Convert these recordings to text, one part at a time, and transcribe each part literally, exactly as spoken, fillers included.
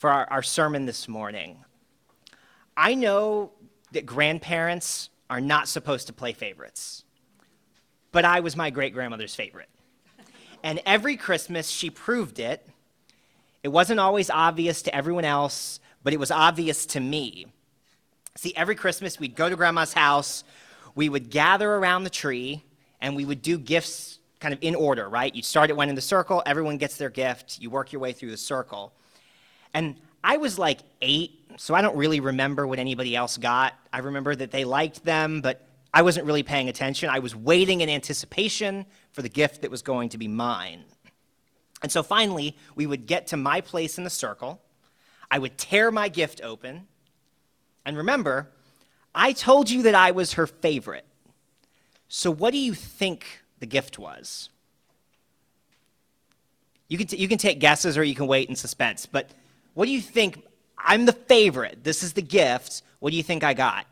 for our, our sermon this morning. I know that grandparents are not supposed to play favorites, but I was my great-grandmother's favorite. And every Christmas, she proved it. It wasn't always obvious to everyone else, but it was obvious to me. See, every Christmas, we'd go to Grandma's house, we would gather around the tree, and we would do gifts kind of in order, right? You start at one in the circle, everyone gets their gift, you work your way through the circle. And I was like eight, so I don't really remember what anybody else got. I remember that they liked them, but I wasn't really paying attention. I was waiting in anticipation for the gift that was going to be mine. And so finally, we would get to my place in the circle. I would tear my gift open. And remember, I told you that I was her favorite. So what do you think the gift was? You can, t- you can take guesses or you can wait in suspense, but what do you think? I'm the favorite. This is the gift. What do you think I got?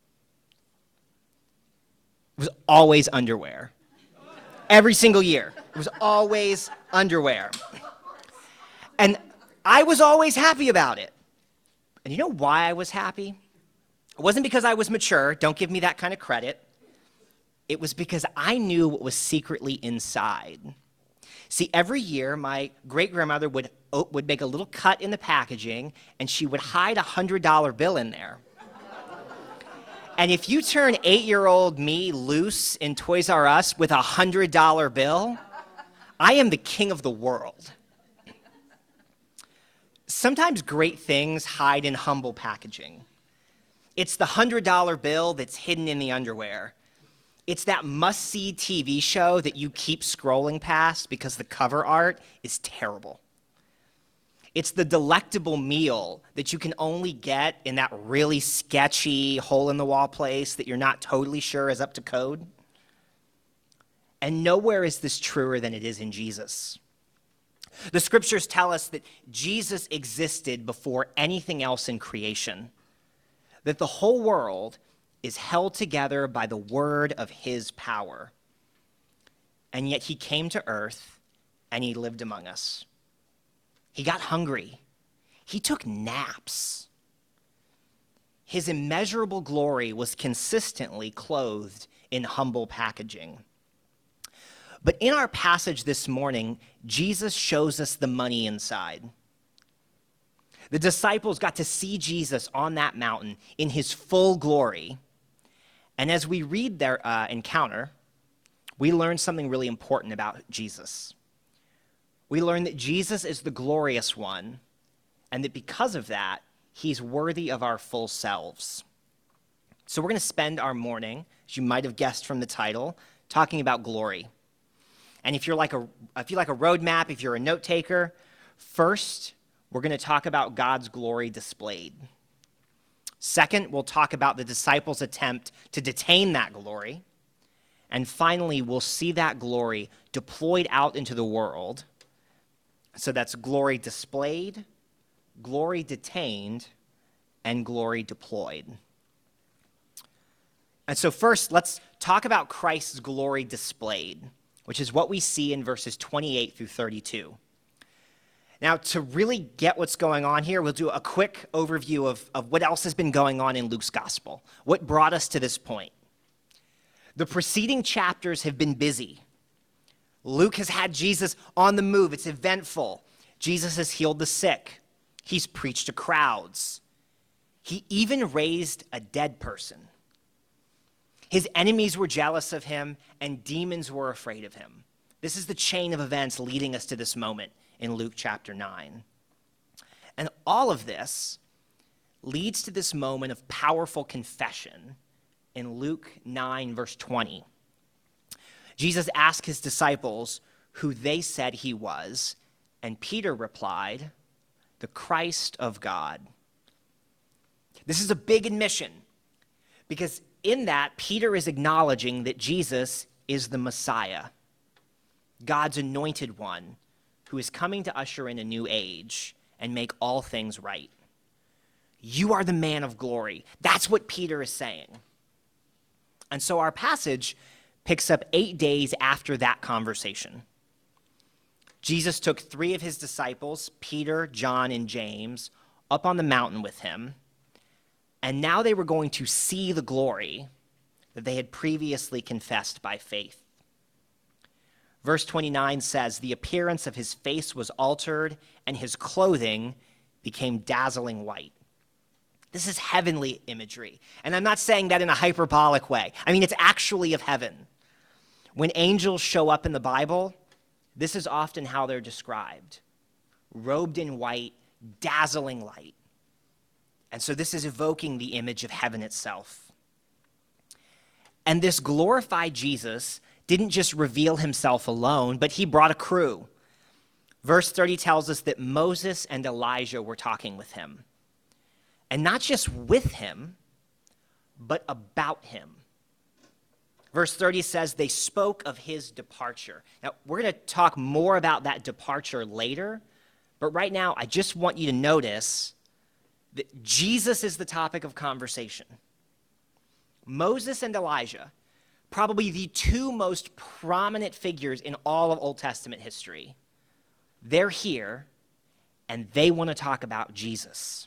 It was always underwear. Every single year. It was always underwear. And I was always happy about it. And you know why I was happy? It wasn't because I was mature. Don't give me that kind of credit. It was because I knew what was secretly inside. See, every year, my great-grandmother would, would make a little cut in the packaging, and she would hide a one hundred dollar bill in there. And if you turn eight-year-old me loose in Toys R Us with a one hundred dollar bill, I am the king of the world. Sometimes great things hide in humble packaging. It's the one hundred dollar bill that's hidden in the underwear. It's that must-see T V show that you keep scrolling past because the cover art is terrible. It's the delectable meal that you can only get in that really sketchy hole-in-the-wall place that you're not totally sure is up to code. And nowhere is this truer than it is in Jesus. The scriptures tell us that Jesus existed before anything else in creation, that the whole world is held together by the word of his power. And yet he came to earth and he lived among us. He got hungry. He took naps. His immeasurable glory was consistently clothed in humble packaging. But in our passage this morning, Jesus shows us the money inside. The disciples got to see Jesus on that mountain in his full glory. And as we read their uh, encounter, we learn something really important about Jesus. We learn that Jesus is the glorious one, and that because of that, he's worthy of our full selves. So we're going to spend our morning, as you might have guessed from the title, talking about glory. And if you're like a, if you like a roadmap, if you're a note taker, first, we're going to talk about God's glory displayed. Second, we'll talk about the disciples' attempt to detain that glory. And finally, we'll see that glory deployed out into the world. So that's glory displayed, glory detained, and glory deployed. And so first, let's talk about Christ's glory displayed, which is what we see in verses twenty-eight through thirty-two. Now, to really get what's going on here, we'll do a quick overview of, of what else has been going on in Luke's gospel, what brought us to this point. The preceding chapters have been busy. Luke has had Jesus on the move. It's eventful. Jesus has healed the sick. He's preached to crowds. He even raised a dead person. His enemies were jealous of him, and demons were afraid of him. This is the chain of events leading us to this moment in Luke chapter nine. And all of this leads to this moment of powerful confession in Luke nine, verse twenty. Jesus asked his disciples who they said he was, and Peter replied, "The Christ of God." This is a big admission, because in that, Peter is acknowledging that Jesus is the Messiah, God's anointed one, who is coming to usher in a new age and make all things right. You are the man of glory. That's what Peter is saying. And so our passage picks up eight days after that conversation. Jesus took three of his disciples, Peter, John, and James, up on the mountain with him, and now they were going to see the glory that they had previously confessed by faith. Verse twenty-nine says, "The appearance of his face was altered, and his clothing became dazzling white." This is heavenly imagery. And I'm not saying that in a hyperbolic way. I mean, it's actually of heaven. When angels show up in the Bible, this is often how they're described. Robed in white, dazzling light. And so this is evoking the image of heaven itself. And this glorified Jesus didn't just reveal himself alone, but he brought a crew. Verse thirty tells us that Moses and Elijah were talking with him. And not just with him, but about him. Verse thirty says they spoke of his departure. Now, we're going to talk more about that departure later, but right now I just want you to notice that Jesus is the topic of conversation. Moses and Elijah, probably the two most prominent figures in all of Old Testament history, they're here, and they want to talk about Jesus.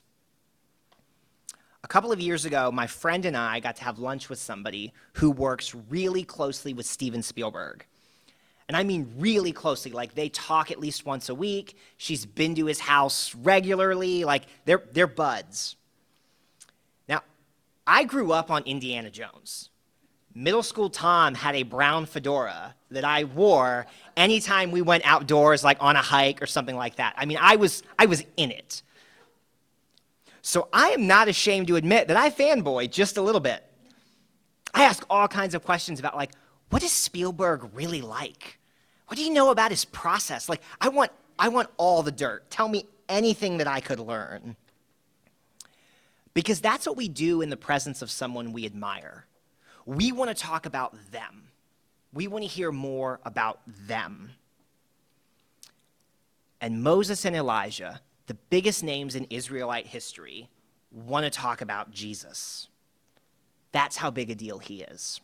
A couple of years ago, my friend and I got to have lunch with somebody who works really closely with Steven Spielberg. And I mean really closely, like they talk at least once a week. She's been to his house regularly, like they're, they're buds. Now, I grew up on Indiana Jones. Middle school Tom had a brown fedora that I wore anytime we went outdoors, like on a hike or something like that. I mean, I was, I was in it. So I am not ashamed to admit that I fanboy just a little bit. I ask all kinds of questions about, like, what is Spielberg really like? What do you know about his process? Like, I want, I want all the dirt. Tell me anything that I could learn. Because that's what we do in the presence of someone we admire. We want to talk about them. We want to hear more about them. And Moses and Elijah, the biggest names in Israelite history, want to talk about Jesus. That's how big a deal he is.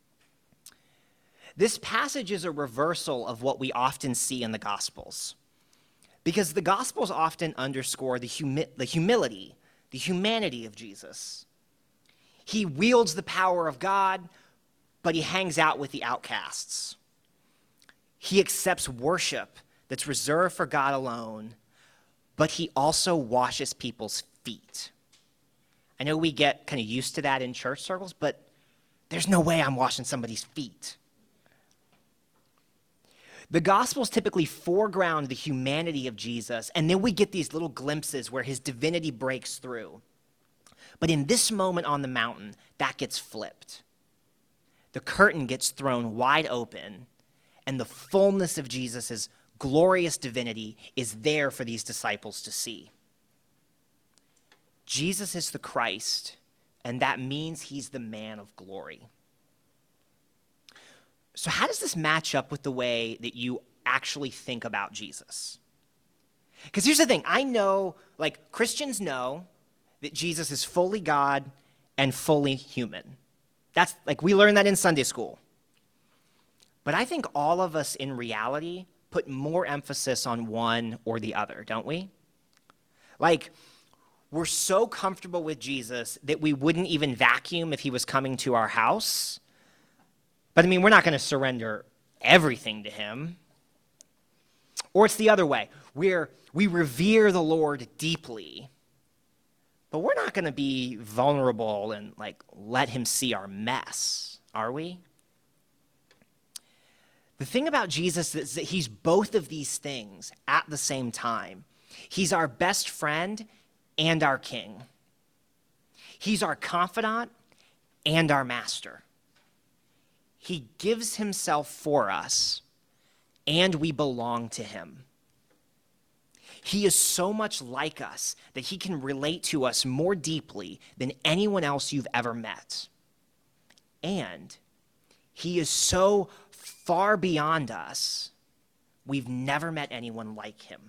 This passage is a reversal of what we often see in the Gospels, because the Gospels often underscore the, humi- the humility, the humanity of Jesus. He wields the power of God, but he hangs out with the outcasts. He accepts worship that's reserved for God alone, but he also washes people's feet. I know we get kind of used to that in church circles, but there's no way I'm washing somebody's feet. The Gospels typically foreground the humanity of Jesus, and then we get these little glimpses where his divinity breaks through. But in this moment on the mountain, that gets flipped. The curtain gets thrown wide open, and the fullness of Jesus' glorious divinity is there for these disciples to see. Jesus is the Christ, and that means he's the man of glory. So how does this match up with the way that you actually think about Jesus? Because here's the thing. I know, like, Christians know that Jesus is fully God and fully human. That's, like, we learned that in Sunday school. But I think all of us in reality put more emphasis on one or the other, don't we? Like, we're so comfortable with Jesus that we wouldn't even vacuum if he was coming to our house. But I mean, we're not going to surrender everything to him. Or it's the other way. We're, we revere the Lord deeply, but we're not going to be vulnerable and like let him see our mess, are we? The thing about Jesus is that he's both of these things at the same time. He's our best friend and our king. He's our confidant and our master. He gives himself for us, and we belong to him. He is so much like us that he can relate to us more deeply than anyone else you've ever met. And he is so far beyond us, we've never met anyone like him.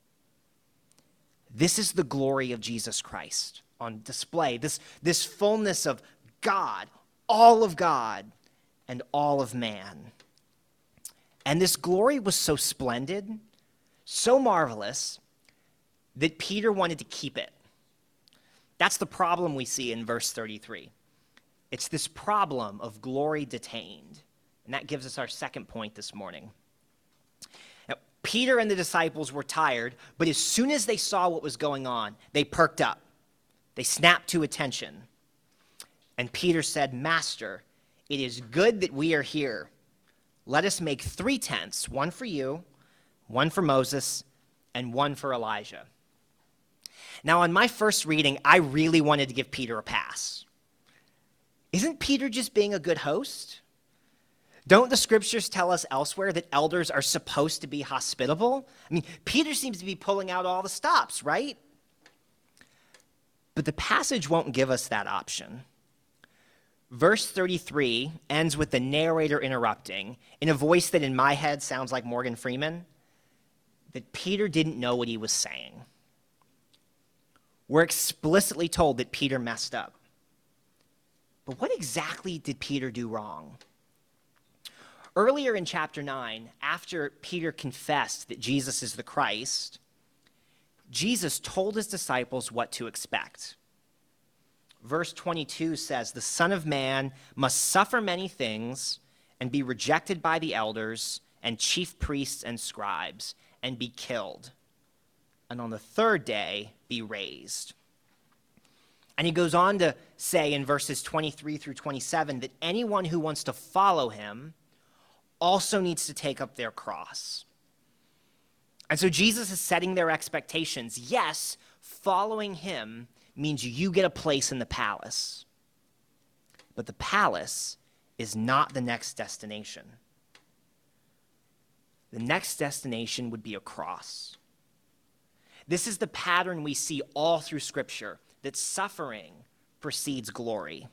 This is the glory of Jesus Christ on display, this, this fullness of God, all of God, and all of man. And this glory was so splendid, so marvelous that Peter wanted to keep it. That's the problem we see in verse thirty-three. It's this problem of glory detained. And that gives us our second point this morning. Now, Peter and the disciples were tired, but as soon as they saw what was going on, they perked up. They snapped to attention. And Peter said, "Master, it is good that we are here. Let us make three tents, one for you, one for Moses, and one for Elijah." Now, on my first reading, I really wanted to give Peter a pass. Isn't Peter just being a good host? Don't the scriptures tell us elsewhere that elders are supposed to be hospitable? I mean, Peter seems to be pulling out all the stops, right? But the passage won't give us that option. Verse thirty-three ends with the narrator interrupting in a voice that in my head sounds like Morgan Freeman, that Peter didn't know what he was saying. We're explicitly told that Peter messed up. But what exactly did Peter do wrong? Earlier in chapter nine, after Peter confessed that Jesus is the Christ, Jesus told his disciples what to expect. Verse twenty-two says, "The Son of Man must suffer many things and be rejected by the elders and chief priests and scribes and be killed, and on the third day be raised." And he goes on to say in verses twenty-three through twenty-seven that anyone who wants to follow him also needs to take up their cross. And so Jesus is setting their expectations. Yes, following him means you get a place in the palace. But the palace is not the next destination. The next destination would be a cross. This is the pattern we see all through Scripture, that suffering precedes glory.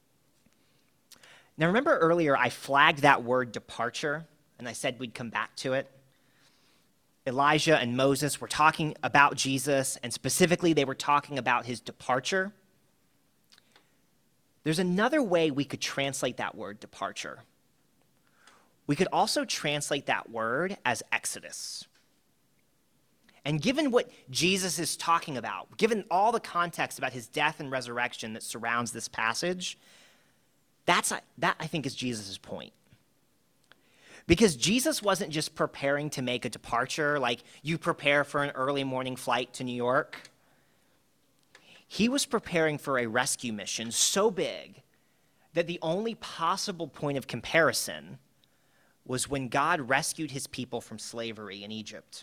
Now, remember earlier I flagged that word departure, and I said we'd come back to it? Elijah and Moses were talking about Jesus, and specifically they were talking about his departure. There's another way we could translate that word departure. We could also translate that word as exodus. And given what Jesus is talking about, given all the context about his death and resurrection that surrounds this passage, that's, that I think is Jesus' point. Because Jesus wasn't just preparing to make a departure like you prepare for an early morning flight to New York. He was preparing for a rescue mission so big that the only possible point of comparison was when God rescued his people from slavery in Egypt.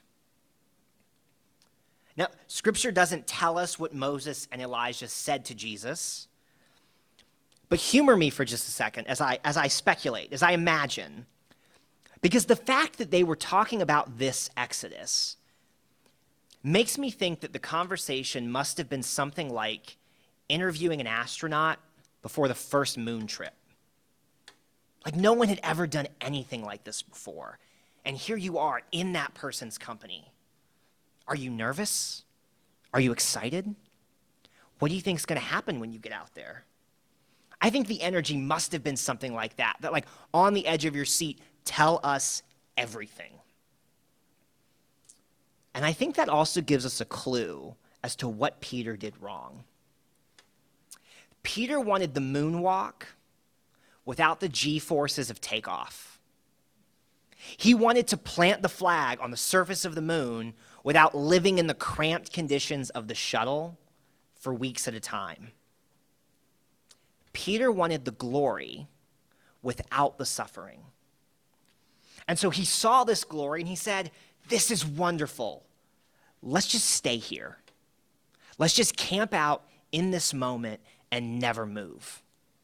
Now, Scripture doesn't tell us what Moses and Elijah said to Jesus, but humor me for just a second as I, as I speculate, as I imagine. Because the fact that they were talking about this Exodus makes me think that the conversation must have been something like interviewing an astronaut before the first moon trip. Like no one had ever done anything like this before. And here you are in that person's company. Are you nervous? Are you excited? What do you think is going to happen when you get out there? I think the energy must have been something like that, that like on the edge of your seat, tell us everything. And I think that also gives us a clue as to what Peter did wrong. Peter wanted the moonwalk without the G-forces of takeoff. He wanted to plant the flag on the surface of the moon without living in the cramped conditions of the shuttle for weeks at a time. Peter wanted the glory without the suffering. And so he saw this glory and he said, "This is wonderful. Let's just stay here. Let's just camp out in this moment and never move."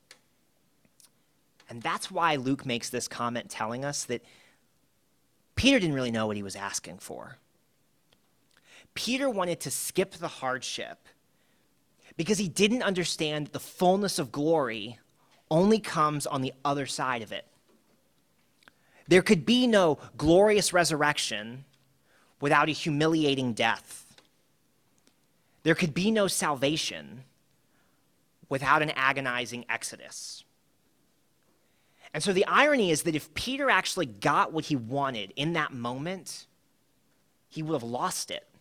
And that's why Luke makes this comment telling us that Peter didn't really know what he was asking for. Peter wanted to skip the hardship because he didn't understand that the fullness of glory only comes on the other side of it. There could be no glorious resurrection without a humiliating death. There could be no salvation without an agonizing exodus. And so the irony is that if Peter actually got what he wanted in that moment, he would have lost it.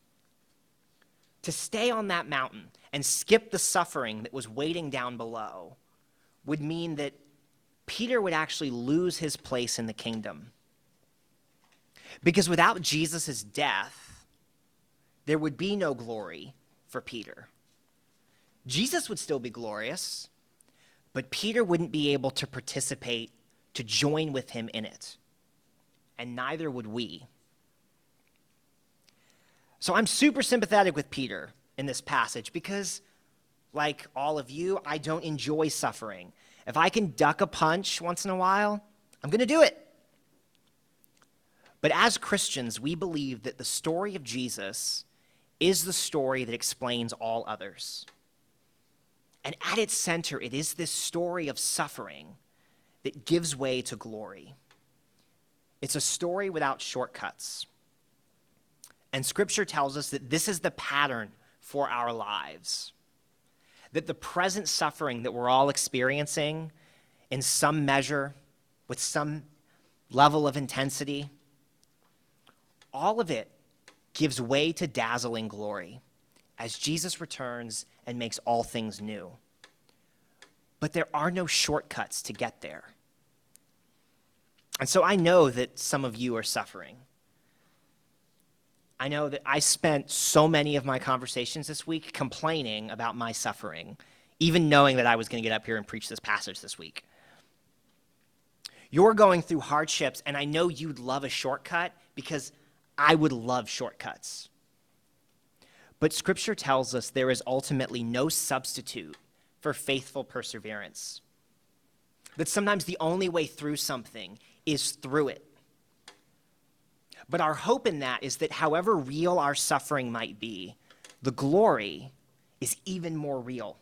To stay on that mountain and skip the suffering that was waiting down below would mean that Peter would actually lose his place in the kingdom. Because without Jesus' death, there would be no glory for Peter. Jesus would still be glorious, but Peter wouldn't be able to participate, to join with him in it. And neither would we. So I'm super sympathetic with Peter in this passage because, like all of you, I don't enjoy suffering. If I can duck a punch once in a while, I'm going to do it. But as Christians, we believe that the story of Jesus is the story that explains all others. And at its center, it is this story of suffering that gives way to glory. It's a story without shortcuts. And Scripture tells us that this is the pattern for our lives. That the present suffering that we're all experiencing in some measure, with some level of intensity, all of it gives way to dazzling glory as Jesus returns and makes all things new. But there are no shortcuts to get there. And so I know that some of you are suffering. I know that I spent so many of my conversations this week complaining about my suffering, even knowing that I was going to get up here and preach this passage this week. You're going through hardships, and I know you'd love a shortcut because I would love shortcuts. But Scripture tells us there is ultimately no substitute for faithful perseverance. That sometimes the only way through something is through it. But our hope in that is that however real our suffering might be, the glory is even more real.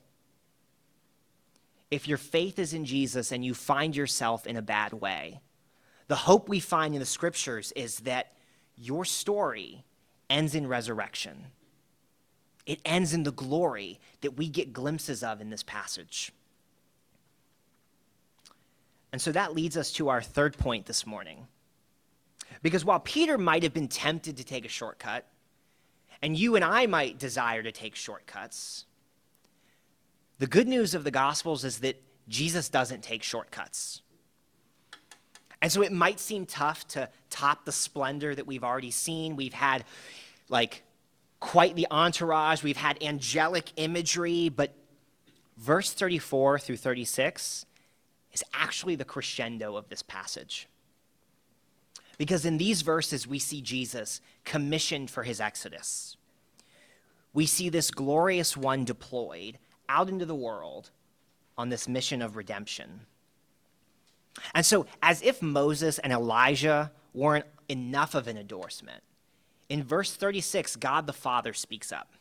If your faith is in Jesus and you find yourself in a bad way, the hope we find in the Scriptures is that your story ends in resurrection. It ends in the glory that we get glimpses of in this passage. And so that leads us to our third point this morning. Because while Peter might have been tempted to take a shortcut, and you and I might desire to take shortcuts, the good news of the Gospels is that Jesus doesn't take shortcuts. And so it might seem tough to top the splendor that we've already seen. We've had, like, quite the entourage. We've had angelic imagery, but verse thirty-four through thirty-six is actually the crescendo of this passage. Because in these verses, we see Jesus commissioned for his exodus. We see this glorious one deployed out into the world on this mission of redemption. And so, as if Moses and Elijah weren't enough of an endorsement, in verse thirty-six, God the Father speaks up.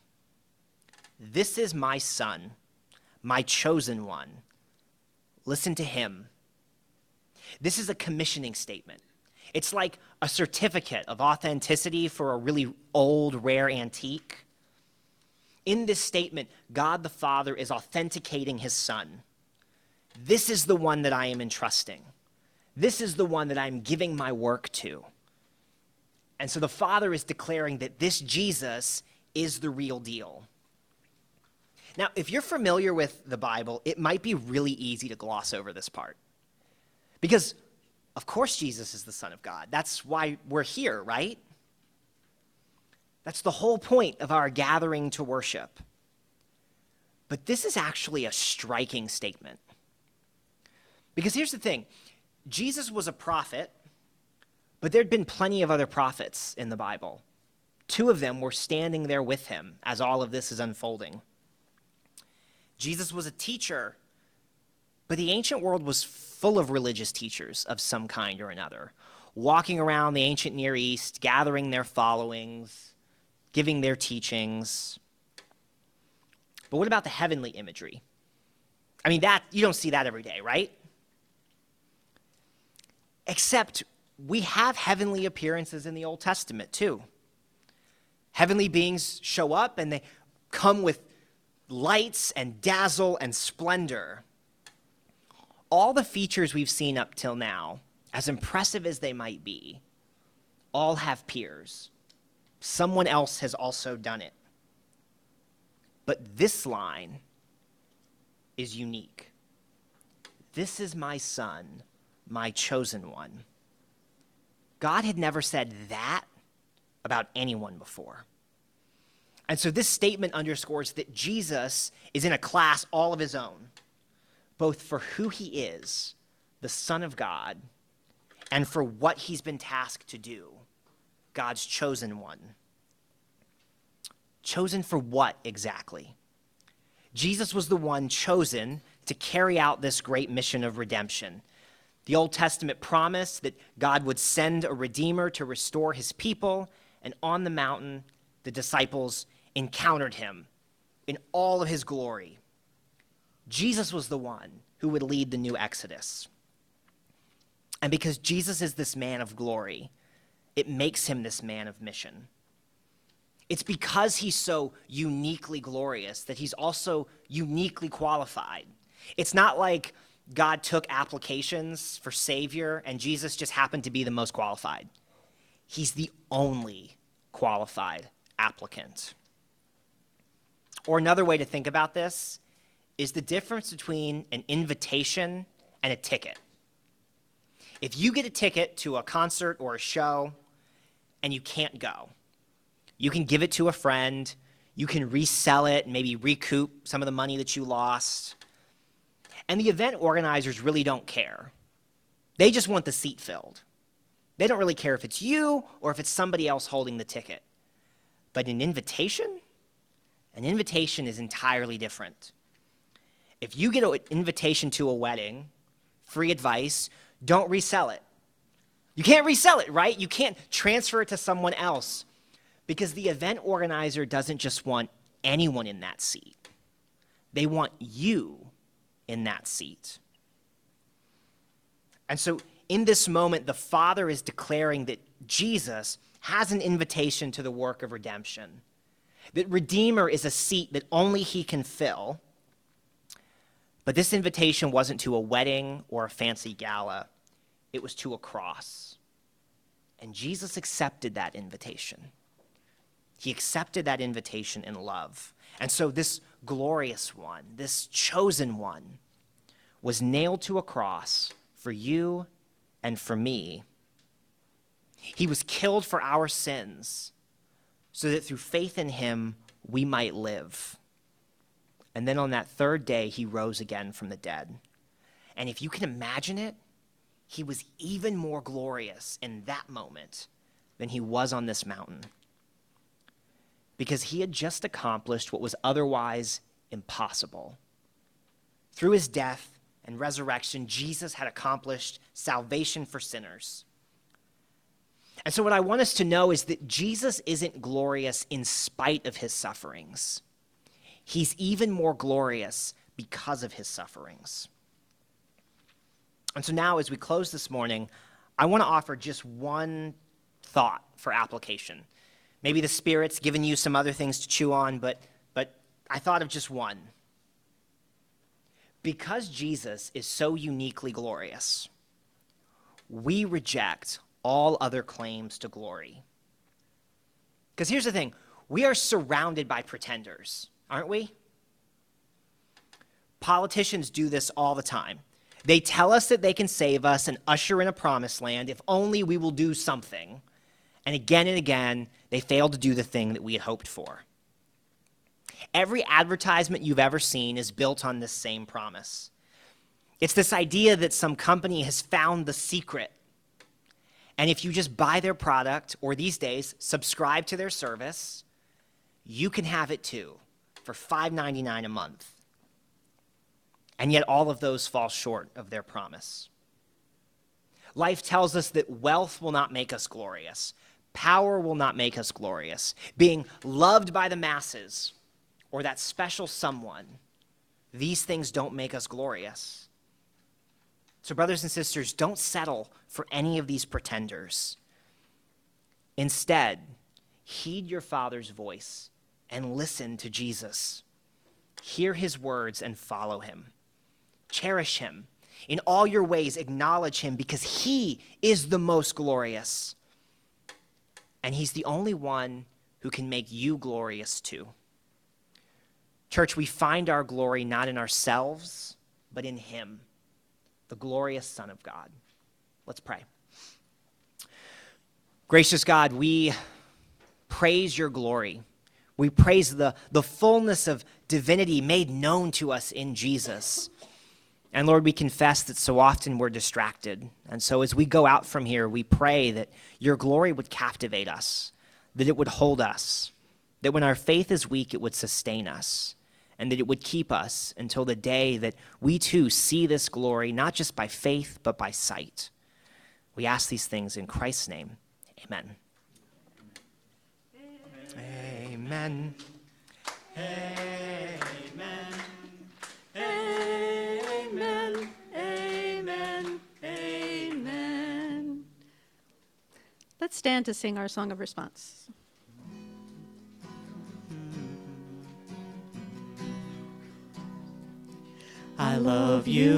"This is my son, my chosen one. Listen to him." This is a commissioning statement. It's like a certificate of authenticity for a really old, rare antique. In this statement, God the Father is authenticating his Son. This is the one that I am entrusting. This is the one that I'm giving my work to. And so the Father is declaring that this Jesus is the real deal. Now, if you're familiar with the Bible, it might be really easy to gloss over this part. Because of course Jesus is the Son of God. That's why we're here, right? That's the whole point of our gathering to worship. But this is actually a striking statement. Because here's the thing. Jesus was a prophet, but there'd been plenty of other prophets in the Bible. Two of them were standing there with him as all of this is unfolding. Jesus was a teacher, but the ancient world was full of religious teachers of some kind or another, walking around the ancient Near East, gathering their followings, giving their teachings. But what about the heavenly imagery? I mean, that you don't see that every day, right? Except we have heavenly appearances in the Old Testament too. Heavenly beings show up and they come with lights and dazzle and splendor. All the features we've seen up till now, as impressive as they might be, all have peers. Someone else has also done it. But this line is unique. This is my son, my chosen one. God had never said that about anyone before. And so this statement underscores that Jesus is in a class all of his own, both for who he is, the Son of God, and for what he's been tasked to do, God's chosen one. Chosen for what exactly? Jesus was the one chosen to carry out this great mission of redemption. The Old Testament promised that God would send a Redeemer to restore his people, and on the mountain, the disciples encountered him in all of his glory. Jesus was the one who would lead the new Exodus. And because Jesus is this man of glory, it makes him this man of mission. It's because he's so uniquely glorious that he's also uniquely qualified. It's not like God took applications for Savior and Jesus just happened to be the most qualified. He's the only qualified applicant. Or another way to think about this is the difference between an invitation and a ticket. If you get a ticket to a concert or a show and you can't go, you can give it to a friend, you can resell it, maybe recoup some of the money that you lost. And the event organizers really don't care. They just want the seat filled. They don't really care if it's you or if it's somebody else holding the ticket. But an invitation? An invitation is entirely different. If you get an invitation to a wedding, free advice, don't resell it. You can't resell it, right? You can't transfer it to someone else because the event organizer doesn't just want anyone in that seat. They want you in that seat. And so in this moment, the Father is declaring that Jesus has an invitation to the work of redemption, that Redeemer is a seat that only he can fill. But this invitation wasn't to a wedding or a fancy gala. It was to a cross. And Jesus accepted that invitation. He accepted that invitation in love. And so this glorious one, this chosen one, was nailed to a cross for you and for me. He was killed for our sins so that through faith in him, we might live. And then on that third day, he rose again from the dead. And if you can imagine it, he was even more glorious in that moment than he was on this mountain. Because he had just accomplished what was otherwise impossible. Through his death and resurrection, Jesus had accomplished salvation for sinners. And so what I want us to know is that Jesus isn't glorious in spite of his sufferings. He's even more glorious because of his sufferings. And so now as we close this morning, I want to offer just one thought for application. Maybe the Spirit's given you some other things to chew on, but, but I thought of just one. Because Jesus is so uniquely glorious, we reject all other claims to glory. Because here's the thing, we are surrounded by pretenders, aren't we? Politicians do this all the time. They tell us that they can save us and usher in a promised land if only we will do something. And again and again, they fail to do the thing that we had hoped for. Every advertisement you've ever seen is built on this same promise. It's this idea that some company has found the secret. And if you just buy their product, or these days, subscribe to their service, you can have it too for five ninety-nine a month. And yet all of those fall short of their promise. Life tells us that wealth will not make us glorious. Power will not make us glorious. Being loved by the masses or that special someone, these things don't make us glorious. So brothers and sisters, don't settle for any of these pretenders. Instead, heed your Father's voice and listen to Jesus. Hear his words and follow him. Cherish him. In all your ways, acknowledge him because he is the most glorious. And he's the only one who can make you glorious too. Church, we find our glory not in ourselves, but in him, the glorious Son of God. Let's pray. Gracious God, we praise your glory. We praise the, the fullness of divinity made known to us in Jesus. And Lord, we confess that so often we're distracted. And so as we go out from here, we pray that your glory would captivate us, that it would hold us, that when our faith is weak, it would sustain us, and that it would keep us until the day that we too see this glory, not just by faith, but by sight. We ask these things in Christ's name. Amen. Amen. Amen. Amen. Amen. Amen. Let's stand to sing our song of response. I love you.